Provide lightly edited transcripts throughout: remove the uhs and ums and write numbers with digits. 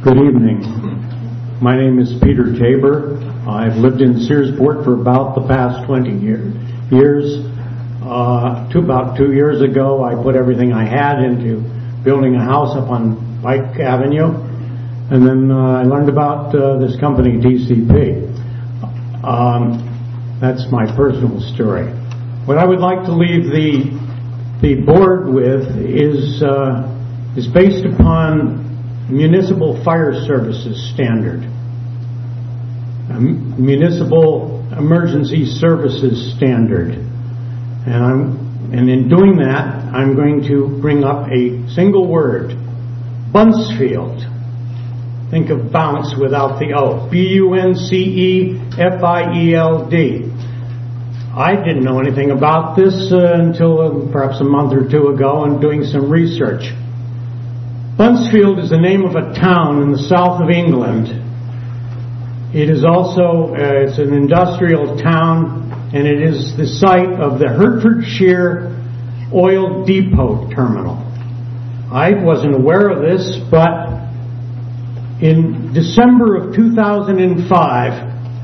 Good evening. My name is Peter Tabor. I've lived in Searsport for about the past 20 years. About 2 years ago, I put everything I had into building a house up on Pike Avenue, and then I learned about this company, DCP. That's my personal story. What I would like to leave the board with is based upon Municipal Fire Services Standard, Municipal Emergency Services Standard, and in doing that, I'm going to bring up a single word: Buncefield. Think of bounce without the O. Buncefield. I didn't know anything about this until perhaps a month or two ago and doing some research. Buncefield is the name of a town in the south of England. It is also it's an industrial town, and it is the site of the Hertfordshire Oil Depot Terminal. I wasn't aware of this, but in December of 2005,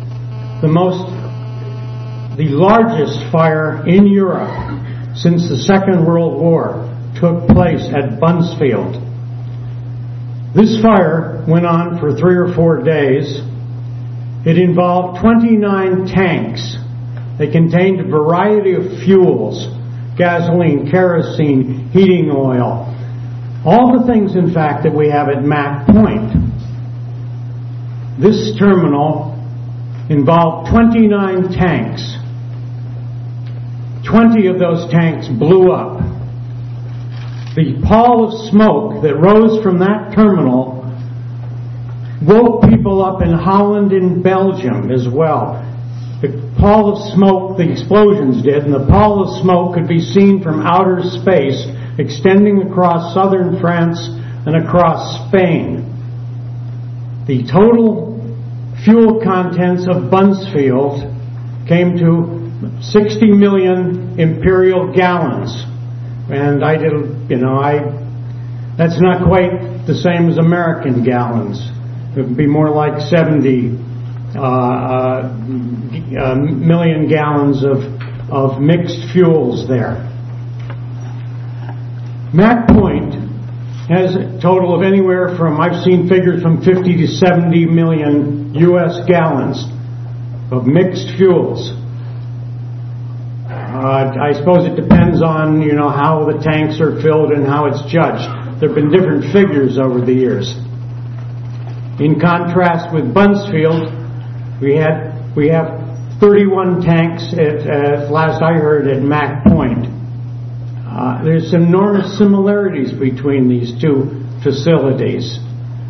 the largest fire in Europe since the Second World War took place at Buncefield. This fire went on for 3 or 4 days. It involved 29 tanks. They contained a variety of fuels: gasoline, kerosene, heating oil, all the things, in fact, that we have at Mack Point. This terminal involved 29 tanks. 20 of those tanks blew up. The pall of smoke that rose from that terminal woke people up in Holland and Belgium as well. The pall of smoke, the explosions did, and the pall of smoke could be seen from outer space, extending across southern France and across Spain. The total fuel contents of Buncefield came to 60 million imperial gallons. And that's not quite the same as American gallons. It would be more like 70 million gallons of mixed fuels there. Mack Point has a total of anywhere from, I've seen figures from 50 to 70 million U.S. gallons of mixed fuels. I suppose it depends on, how the tanks are filled and how it's judged. There have been different figures over the years. In contrast with Buncefield, we have 31 tanks at last I heard at Mack Point. There's enormous similarities between these two facilities.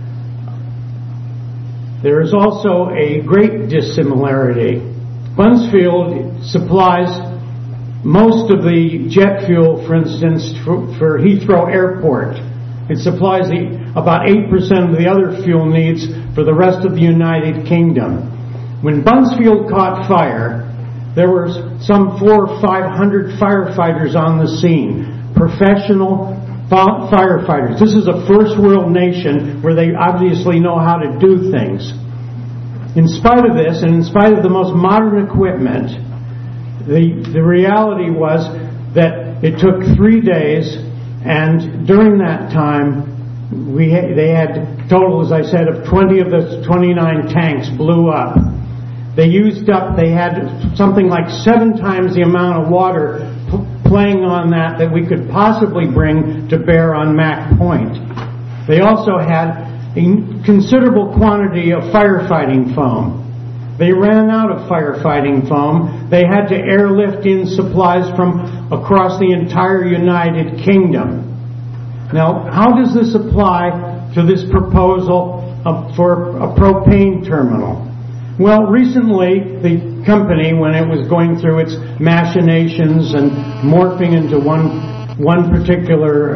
There is also a great dissimilarity. Buncefield supplies most of the jet fuel, for instance, for Heathrow Airport. It supplies about 8% of the other fuel needs for the rest of the United Kingdom. When Buncefield caught fire, there were some 400 or 500 firefighters on the scene, professional firefighters. This is a first world nation where they obviously know how to do things. In spite of this, and in spite of the most modern equipment, the reality was that it took 3 days, and during that time, they had total, as I said, of 20 of the 29 tanks blew up. They had something like 7 times the amount of water playing on that we could possibly bring to bear on Mack Point. They also had a considerable quantity of firefighting foam. They ran out of firefighting foam. They had to airlift in supplies from across the entire United Kingdom. Now, how does this apply to this proposal for a propane terminal? Well, recently, the company, when it was going through its machinations and morphing into one particular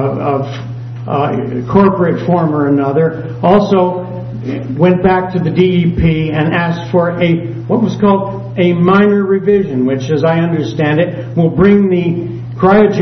corporate form or another, also went back to the DEP and asked for what was called a minor revision, which, as I understand it, will bring the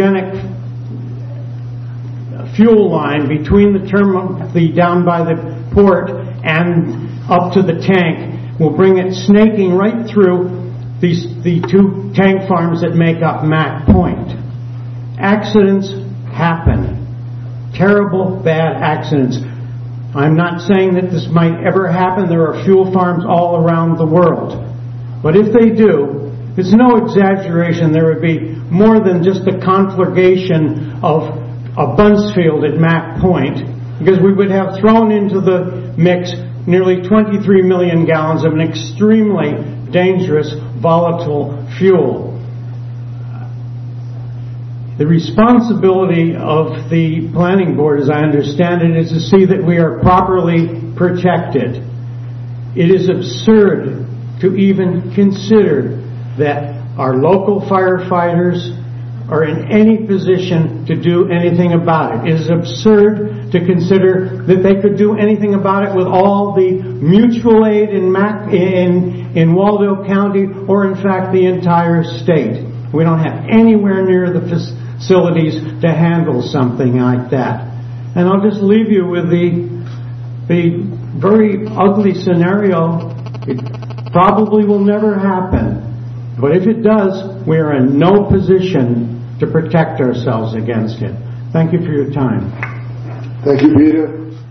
cryogenic fuel line between the terminal, down by the port and up to the tank will bring it snaking right through the 2 tank farms that make up Mack Point. Accidents happen. Terrible, bad accidents. I'm not saying that this might ever happen. There are fuel farms all around the world. But if they do, it's no exaggeration. There would be more than just a conflagration of a Buncefield at Mack Point, because we would have thrown into the mix nearly 23 million gallons of an extremely dangerous, volatile fuel. The responsibility of the planning board, as I understand it, is to see that we are properly protected. It is absurd to even consider that our local firefighters are in any position to do anything about it. It is absurd to consider that they could do anything about it with all the mutual aid in Waldo County, or in fact the entire state. We don't have anywhere near the facilities to handle something like that. And I'll just leave you with the very ugly scenario. It probably will never happen. But if it does, we are in no position to protect ourselves against it. Thank you for your time. Thank you, Peter.